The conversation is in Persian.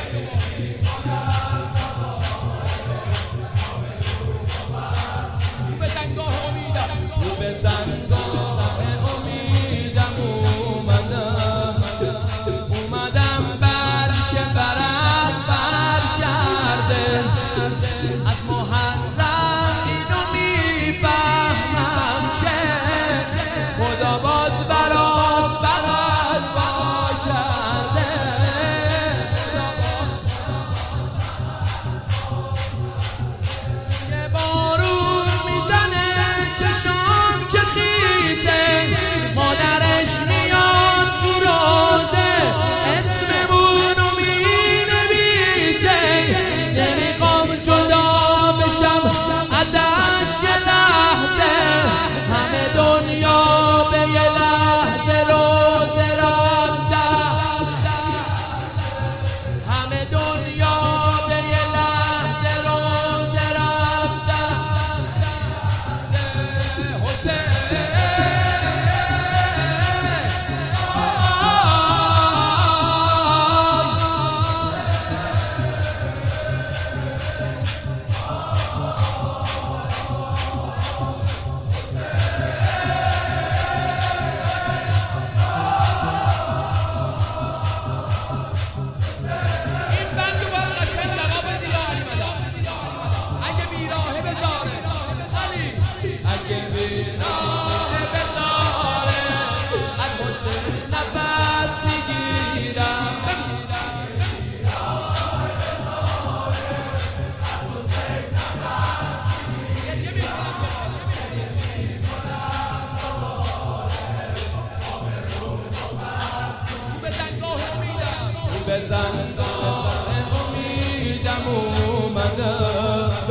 اومدم بر که برد برگرده از محرم اینو میفهمم که خدا باز برات بغل وا کرده یه بارون میزنه چشام که خیزه مادرش میاد تو روزه اسممونو مینویسه نمیخوام جدا بشم ازش یه لحظه همه دنیا به یه لحظه روزه رفتن همه دنیا به یه لحظه روزه رفتن حسین نفس میگیرم بزن امیدم اومدم